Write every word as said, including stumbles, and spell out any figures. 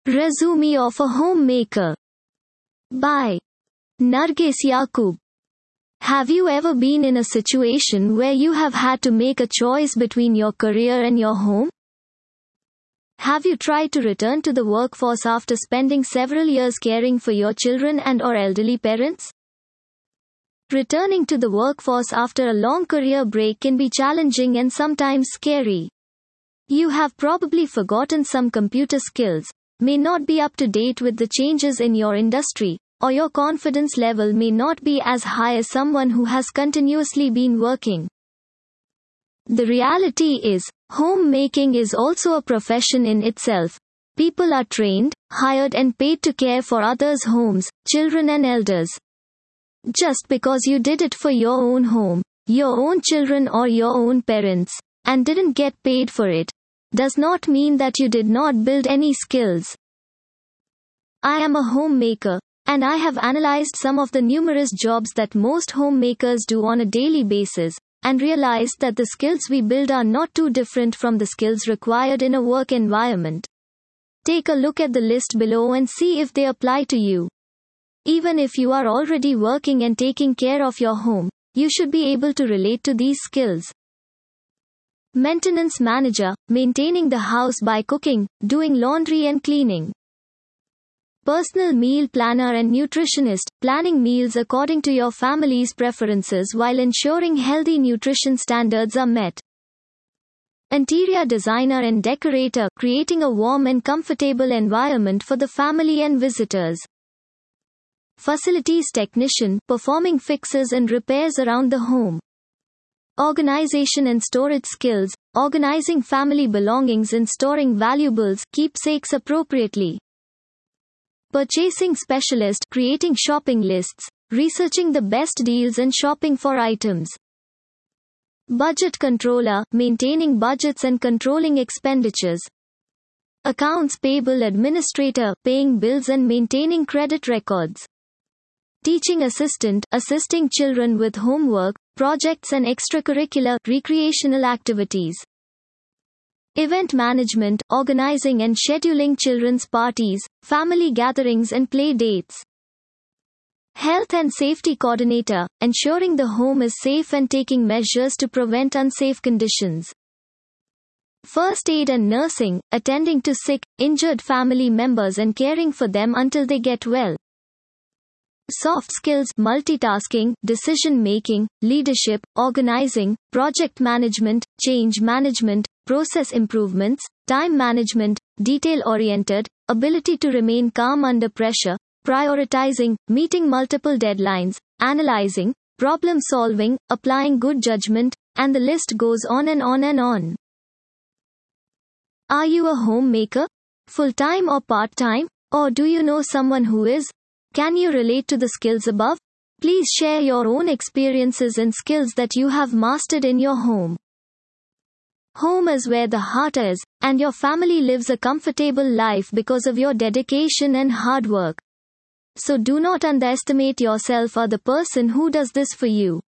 Resume of a Homemaker by Narges Yaqub. Have you ever been in a situation where you have had to make a choice between your career and your home? Have you tried to return to the workforce after spending several years caring for your children and or elderly parents? Returning to the workforce after a long career break can be challenging and sometimes scary. You have probably forgotten some computer skills, may not be up to date with the changes in your industry, or your confidence level may not be as high as someone who has continuously been working. The reality is, homemaking is also a profession in itself. People are trained, hired and paid to care for others' homes, children and elders. Just because you did it for your own home, your own children or your own parents, and didn't get paid for it, does not mean that you did not build any skills. I am a homemaker, and I have analyzed some of the numerous jobs that most homemakers do on a daily basis, and realized that the skills we build are not too different from the skills required in a work environment. Take a look at the list below and see if they apply to you. Even if you are already working and taking care of your home, you should be able to relate to these skills. Maintenance manager, maintaining the house by cooking, doing laundry and cleaning. Personal meal planner and nutritionist, planning meals according to your family's preferences while ensuring healthy nutrition standards are met. Interior designer and decorator, creating a warm and comfortable environment for the family and visitors. Facilities technician, performing fixes and repairs around the home. Organization and storage skills, organizing family belongings and storing valuables, keepsakes appropriately. Purchasing specialist, creating shopping lists, researching the best deals and shopping for items. Budget controller, maintaining budgets and controlling expenditures. Accounts payable administrator, paying bills and maintaining credit records. Teaching assistant, assisting children with homework, projects and extracurricular, recreational activities. Event management, organizing and scheduling children's parties, family gatherings and play dates. Health and safety coordinator, ensuring the home is safe and taking measures to prevent unsafe conditions. First aid and nursing, attending to sick, injured family members and caring for them until they get well. Soft skills, multitasking, decision-making, leadership, organizing, project management, change management, process improvements, time management, detail-oriented, ability to remain calm under pressure, prioritizing, meeting multiple deadlines, analyzing, problem-solving, applying good judgment, and the list goes on and on and on. Are you a homemaker? Full-time or part-time? Or do you know someone who is? Can you relate to the skills above? Please share your own experiences and skills that you have mastered in your home. Home is where the heart is, and your family lives a comfortable life because of your dedication and hard work. So do not underestimate yourself or the person who does this for you.